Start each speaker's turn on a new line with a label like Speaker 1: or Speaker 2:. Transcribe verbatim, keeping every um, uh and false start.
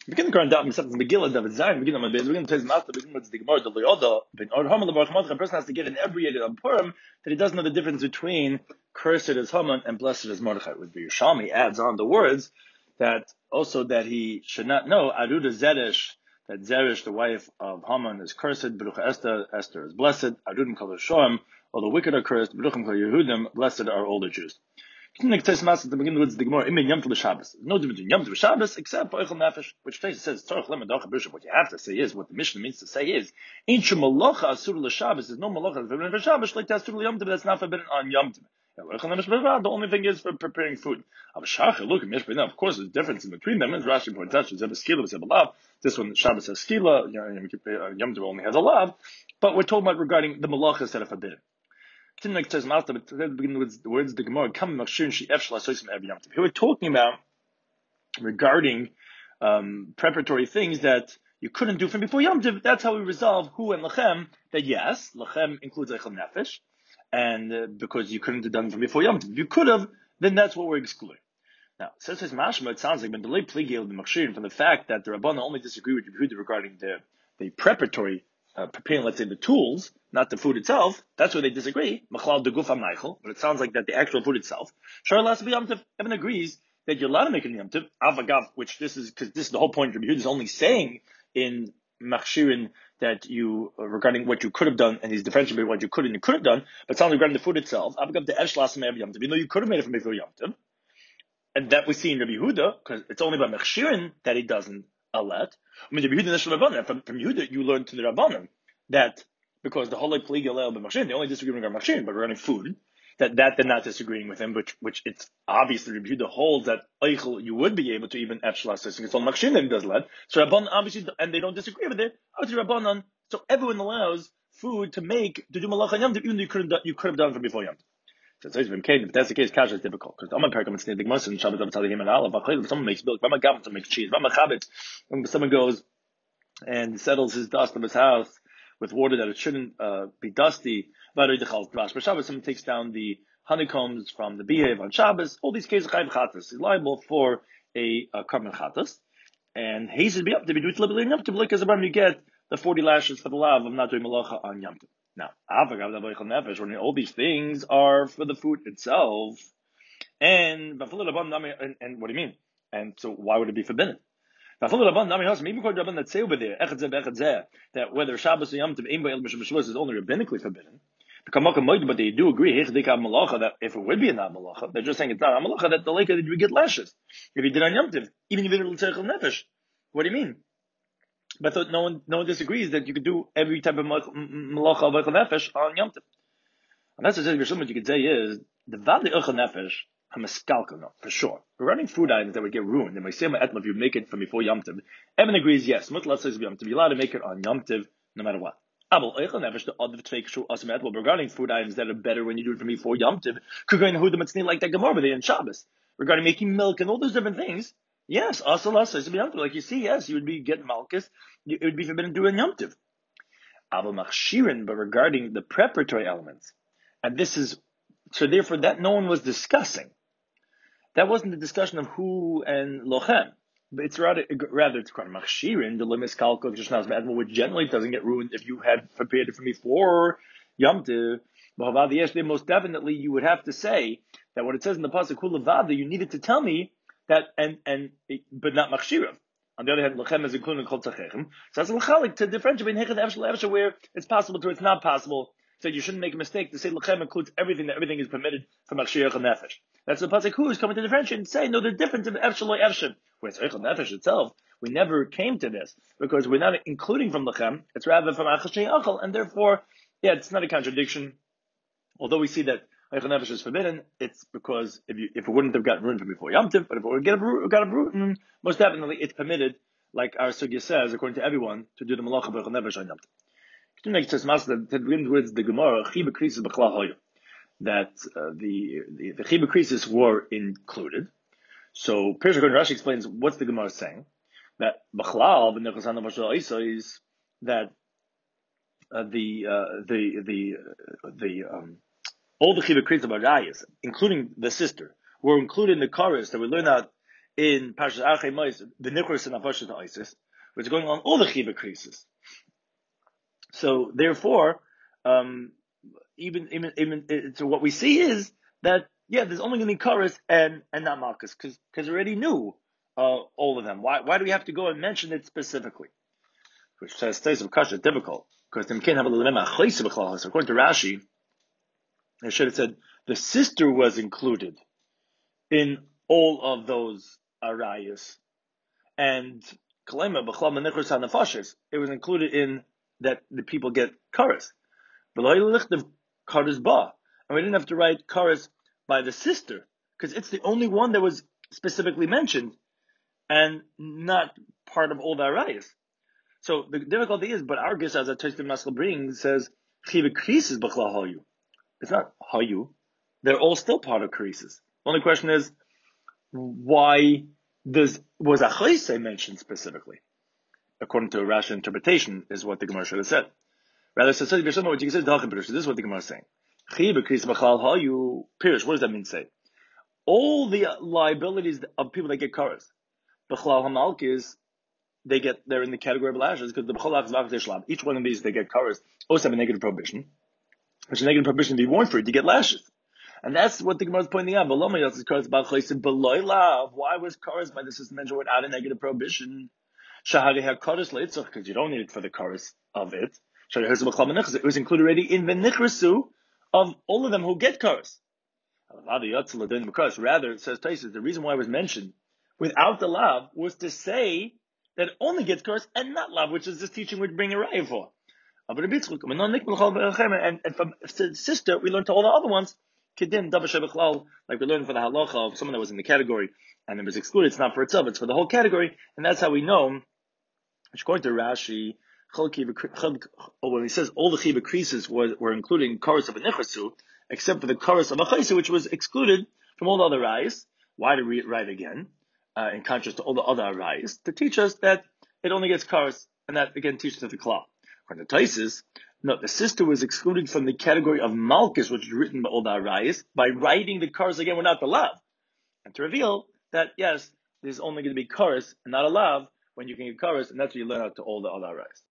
Speaker 1: begin the current daf Masechtas Megillah David Zayin. Begin on my base. Begin to master. Begin with the Gemara. The Leoda. Ben Or Haman LeBaruch Mordechai. A person has to get in every year on Purim that he doesn't know the difference between cursed as Haman and blessed as Mordechai. With the Yerushalmi adds on the words that also that he should not know Aruda Zeresh, that Zeresh, the wife of Haman, is cursed. Baruch Esther, Esther is blessed. Arudim Kol Shoim, all the wicked are cursed. Baruchim Kol Yehudim, blessed are all the Jews. No difference between Yom Tov and Shabbos except Oichel Nefesh, which says what you have to say is what the Mishnah means to say is Ain't Shem Malacha Asur LeShabbos. There's no Malacha forbidden for Shabbos like that's Asur Yom Tov. That's not forbidden on Yom Tov. The only thing is for preparing food. Look, of course, there's a difference in between them. As Rashi points out, this one Shabbos has skila, Yom Tov only has a lav. But we're talking about regarding the malachas that are forbidden. Like says Master, but today begin with the words of the Gemara. Come Here we're talking about regarding um, preparatory things that you couldn't do from before Yom Tov. That's how we resolve who and lachem. That yes, lachem includes eichel nefesh, and uh, because you couldn't have done from before Yom Tov, if you could have, then that's what we're excluding. Now, says says Mashma, it sounds like when the late pligil the machshirin from the fact that the Rabbana only disagree with Yehuda regarding the the preparatory. Uh, preparing, let's say, the tools, not the food itself. That's where they disagree. Machlal de gufam neichel, but it sounds like that the actual food itself. Shar las be Yom Tov. Evan agrees that you're allowed to make it in Yom Tov. Avagav, which this is because this is the whole point. Rabbi Yehuda is only saying in machshirin that you uh, regarding what you could have done, and he's differentiating what you could and you could have done. But it sounds like regarding the food itself. Avagav de esh las Yom Tov. You know, you could have made it from before Yom Tov, and that we see in Rabbi Yehuda because it's only by machshirin that he doesn't alet. I mean, Rabbi Yehuda from from Yehuda you learn to the Rabbanim that because the whole pligi alel b'machshin, they only disagree regarding machshin, but regarding food, that that they're not disagreeing with him, which which it's obviously Rabbi Yehuda holds that eichel you would be able to even efshlas it's on machshin that he does lead. So Rabbanan obviously, and they don't disagree with it. Obviously Rabbanan, so everyone allows food to make to do malach Yom Tov, even though you could have done, you could have done from before Yom Tov. So it says if that's the case, kasha is difficult because I'm a parak I'm the Gemara and Shabbat Tzadihim and Allah. If someone makes milk, Rama Gavin to make cheese, Rama Chabit, when someone goes and settles his dust of his house with water that it shouldn't uh, be dusty. Someone takes down the honeycombs from the beehive on Shabbos. All these cases, chayv chatas is liable for a, a carbon chatas, and he should be up to be doing liberally enough to look as a you get the forty lashes for the lav of not doing malacha on Yom Tov. Now, when all these things are for the food itself, and and, and what do you mean? And so, why would it be forbidden? Even according to that say over there, that whether Shabbos or Yom Tov is only rabbinically forbidden, but they do agree that if it would be a non malacha, they're just saying it's not a malacha that the lake that you get lashes if you did on Yom Tov, even if you did l'tzeichel nefesh. What do you mean? But no one, no one disagrees that you could do every type of malacha of eichel nefesh on Yom Tov. And that's what you could say is the vadi eichel nefesh. No, for sure. Regarding food items that would get ruined, and if you make it from before Yom Tov, Evan agrees, yes, Yom Tov, you're allowed to make it on Yom Tov, no matter what. Regarding food items that are better when you do it from before Yom Tov, like that Gemara in Shabbos, regarding making milk and all those different things, yes, like you see, yes, you would be getting malchus, it would be forbidden to do in Yom Tov. But regarding the preparatory elements, and this is, so therefore that no one was discussing. That wasn't the discussion of who and lochem, but it's rather rather it's kind of machshirin the limis kalkov just which generally doesn't get ruined if you had prepared it from before Yom Tov. Most definitely, you would have to say that what it says in the pasuk hulavada, you needed to tell me that and and but not machshirav. On the other hand, lochem is included in kol tzachechem. So that's lachalik to differentiate between hechad efshel efshel where it's possible to it's not possible. So you shouldn't make a mistake to say lachem includes everything, that everything is permitted from Akshir Eichel Nefesh. That's the pasuk who is coming to differentiate and say no, the difference of Efshel or Efshel. Whereas Eichel Nefesh itself, we never came to this because we're not including from lachem; it's rather from Achashei Achel, and therefore, yeah, it's not a contradiction. Although we see that Eichel Nefesh is forbidden, it's because if you if it wouldn't have gotten ruined from before Yom Tov, but if it would have got a ruined, most definitely it's permitted, like our sugya says, according to everyone, to do the malach of Eichel Nefesh on Yom Tov. With the Gemara, that uh, the the, the chiba krisis were included. So Pirush Rashi explains what's the Gemara saying, that b'chlal is that uh, the uh, the the uh, the um, all the chiba krisis of Arayas, including the sister, were included in the chorus that we learn out in Parshas Archei Mois, the Nichros and Afashas to Isis, which is going on all the Chiva creases. So therefore, um, even, even, even, so what we see is that, yeah, there's only going to be Karas and, and not Malchus, because, because we already knew, uh, all of them. Why, why do we have to go and mention it specifically? Which says, stays of Kasha, difficult, because they can't have a little bit. According to Rashi, they should have said the sister was included in all of those arayas, and it was included in that the people get karas. And we didn't have to write karas by the sister, because it's the only one that was specifically mentioned, and not part of all the arayas. So the difficulty is, but our guess, as a Tosfos Maskil brings, says chiva krisis b'chlal hayu. It's not hayu; they're all still part of krisis. The only question is, why does was Achleise mentioned specifically? According to a Rashi interpretation, is what the Gemara should have said. Rather, so what you said, this is what the Gemara is saying. Pirish, what does that mean? Say all the liabilities of people that get karas, b'chlal hamalkis, they get they're in the category of lashes because the b'cholach each one of these they get karas also have a negative prohibition, which a negative prohibition to be warned for it, you get lashes. And that's what the Gemara is pointing out. Why was karas by the system mentioned without a negative prohibition? Because you don't need it for the karas of it. It was included already in the nichrasu of all of them who get karas. Rather, it says Taisus, the reason why it was mentioned without the lav was to say that it only gets karas and not lav, which is this teaching would bring a raya for. And, and from sister, we learned to all the other ones. Like we learned for the halacha of someone that was in the category and it was excluded, it's not for itself, it's for the whole category, and that's how we know, which according to Rashi, when he says all the chiva creases were, were including chorus of a nichasu, except for the chorus of a chayse, which was excluded from all the other rayas. Why to read it right again, uh, in contrast to all the other rayas, to teach us that it only gets chorus, and that again teaches us the klal. According to Taisus, no, the sister was excluded from the category of Malchus, which is written by all the Arayas, by writing the Karas again without the Lav. And to reveal that, yes, there's only going to be Karas and not a Lav when you can get Karas, and that's what you learn out to all the other Arayas.